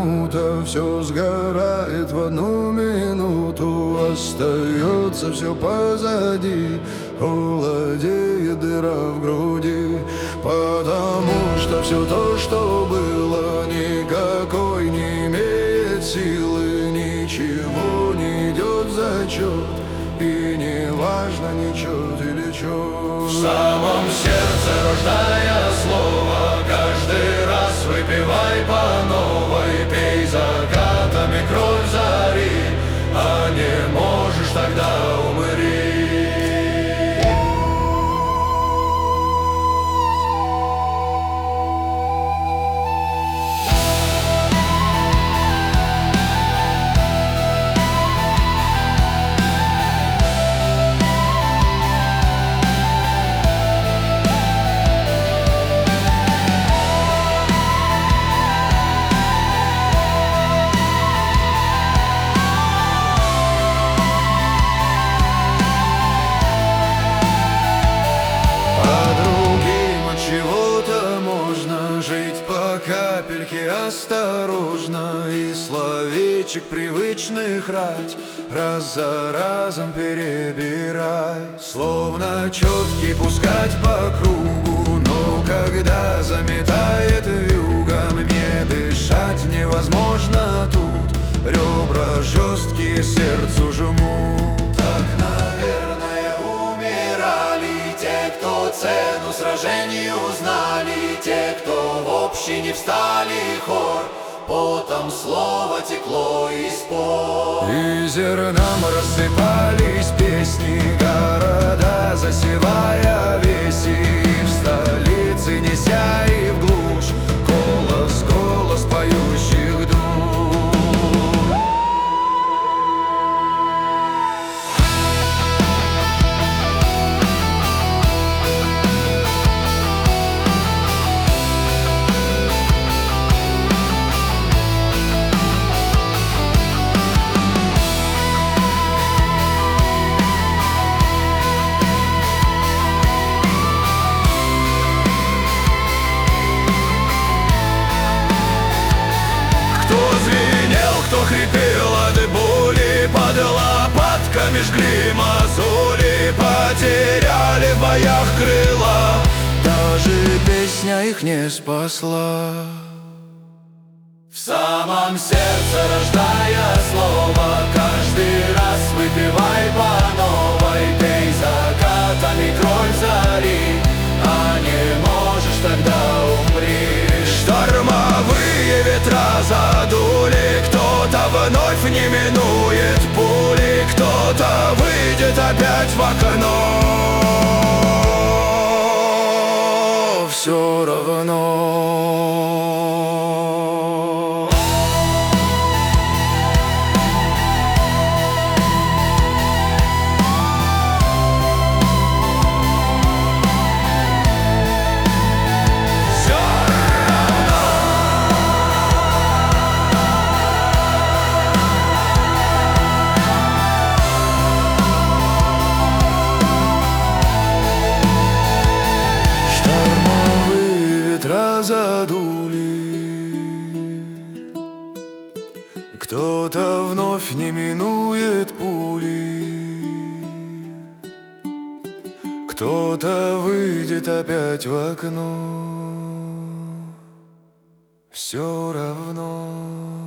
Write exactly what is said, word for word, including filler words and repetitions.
кому-то все сгорает в одну минуту. Остается все позади, холодеет дыра в груди. Потому что все то, что было, никакой не имеет силы. Ничего не идет в зачет, и не важно, ничего или чё. В самом сердце рождая слово, каждый раз выпивай по новой. Пей закатами кровь зари, а не можешь, тогда умри. Капельки осторожно, и словечек привычных рать раз за разом перебирай. Словно четки пускать по кругу, но когда заметает вьюгом, не дышать невозможно тут. Ребра жесткие, сердцу жмут. Так, наверное, умирали те, кто цену сражению знали, те, кто в общине встали хор, потом слово текло из пор. И зерном рассыпались песни, города засевая веси, и в столице неся и в глушь голос, голос поющих душ. Кто хрипел от боли, под лопатками жгли мозоли, потеряли в боях крыла, даже песня их не спасла. В самом сердце рождая слово, каждый раз выпивай по новой. Пей закатами кровь зари, а не можешь, тогда умри. Штормовые ветра задули, кто-то вновь не минует пули, кто-то выйдет опять в окно. Все равно. Задули, кто-то вновь не минует пули, кто-то выйдет опять в окно. Все равно.